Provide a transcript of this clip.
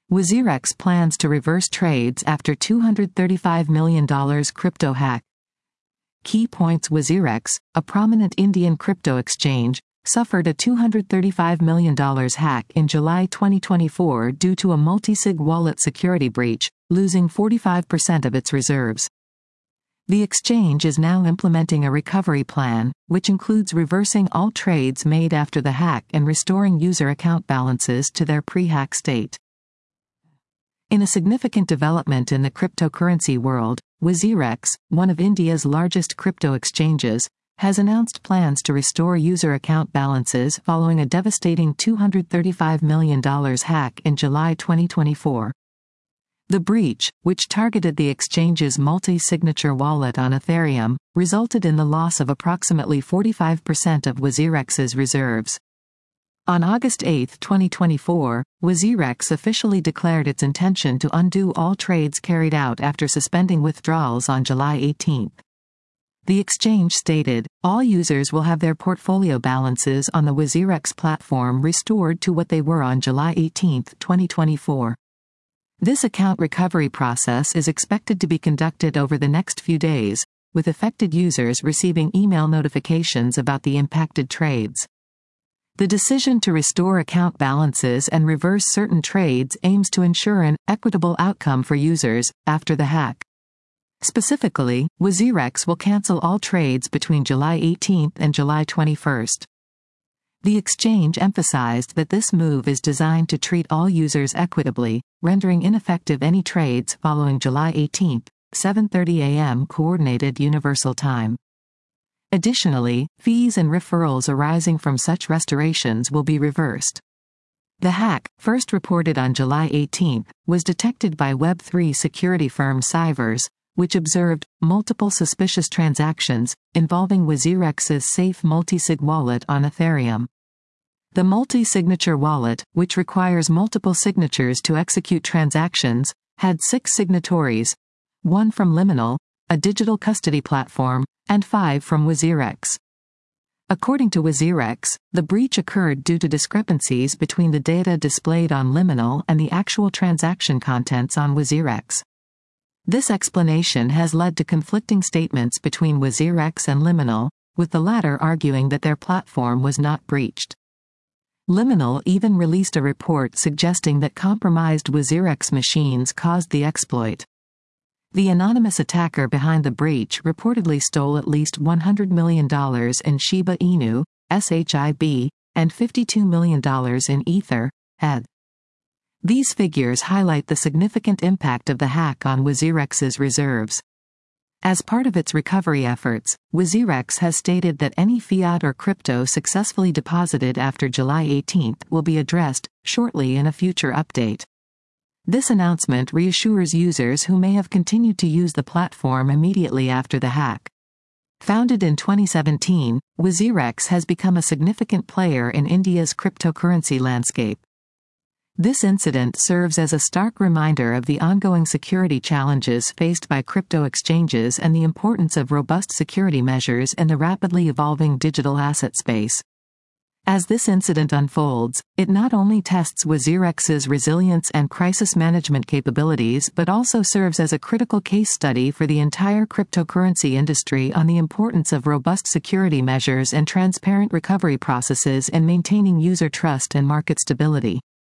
WazirX plans to reverse trades after $235 million crypto hack. Key points: WazirX, a prominent Indian crypto exchange, suffered a $235 million hack in July 2024 due to a multisig wallet security breach, losing 45% of its reserves. The exchange is now implementing a recovery plan, which includes reversing all trades made after the hack and restoring user account balances to their pre-hack state. In a significant development in the cryptocurrency world, WazirX, one of India's largest crypto exchanges, has announced plans to restore user account balances following a devastating $235 million hack in July 2024. The breach, which targeted the exchange's multi-signature wallet on Ethereum, resulted in the loss of approximately 45% of WazirX's reserves. On August 8, 2024, WazirX officially declared its intention to undo all trades carried out after suspending withdrawals on July 18. The exchange stated, all users will have their portfolio balances on the WazirX platform restored to what they were on July 18, 2024. This account recovery process is expected to be conducted over the next few days, with affected users receiving email notifications about the impacted trades. The decision to restore account balances and reverse certain trades aims to ensure an equitable outcome for users after the hack. Specifically, WazirX will cancel all trades between July 18 and July 21. The exchange emphasized that this move is designed to treat all users equitably, rendering ineffective any trades following July 18, 7:30 a.m. Coordinated Universal Time. Additionally, fees and referrals arising from such restorations will be reversed. The hack, first reported on July 18, was detected by Web3 security firm Cyvers, which observed multiple suspicious transactions involving WazirX's safe multisig wallet on Ethereum. The multi-signature wallet, which requires multiple signatures to execute transactions, had 6 signatories, 1 from Liminal, a digital custody platform, and 5 from WazirX. According to WazirX, the breach occurred due to discrepancies between the data displayed on Liminal and the actual transaction contents on WazirX. This explanation has led to conflicting statements between WazirX and Liminal, with the latter arguing that their platform was not breached. Liminal even released a report suggesting that compromised WazirX machines caused the exploit. The anonymous attacker behind the breach reportedly stole at least $100 million in Shiba Inu, SHIB, and $52 million in Ether, ETH. These figures highlight the significant impact of the hack on WazirX's reserves. As part of its recovery efforts, WazirX has stated that any fiat or crypto successfully deposited after July 18 will be addressed shortly in a future update. This announcement reassures users who may have continued to use the platform immediately after the hack. Founded in 2017, WazirX has become a significant player in India's cryptocurrency landscape. This incident serves as a stark reminder of the ongoing security challenges faced by crypto exchanges and the importance of robust security measures in the rapidly evolving digital asset space. As this incident unfolds, it not only tests WazirX's resilience and crisis management capabilities but also serves as a critical case study for the entire cryptocurrency industry on the importance of robust security measures and transparent recovery processes in maintaining user trust and market stability.